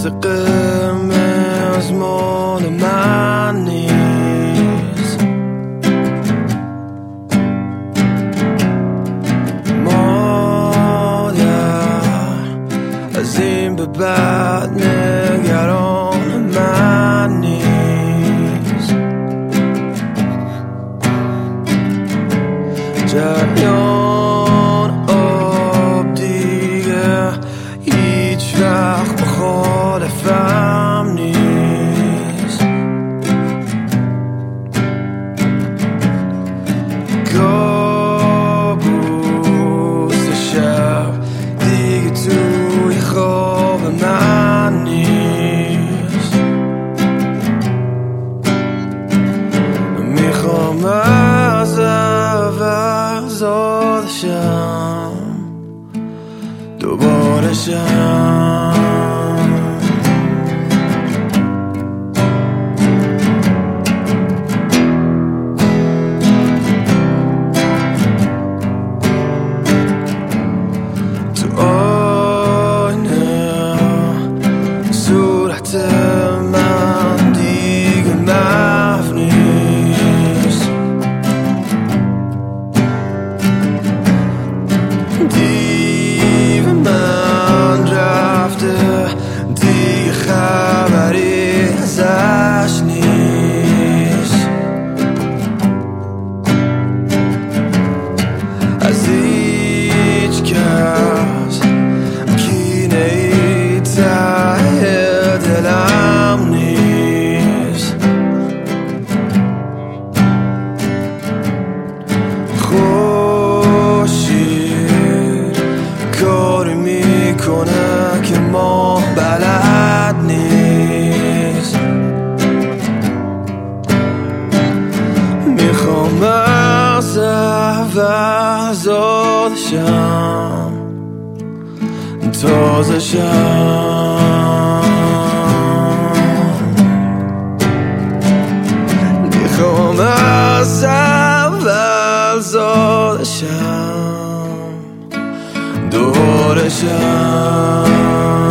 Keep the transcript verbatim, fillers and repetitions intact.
قرمز مال من نیست. مادر از این به بعد نگران من نیست. جریان آب دیگه هیچ وقت مخالفم نیست. کابوس شب دیگه توی خواب من نیست. میخوام از اول زاده شم دوباره شم. تو آینه صورت من دیگه محو نیست. دیو من رفته دیگه خبری ازش نیست. از هیچ کس کینه ای ته دلم نیست. خورشید کاری میکنه که ما بلد نیست. میخوام از اول زاده شم تازه شم. میخوام از اول زاده شم دوباره شم.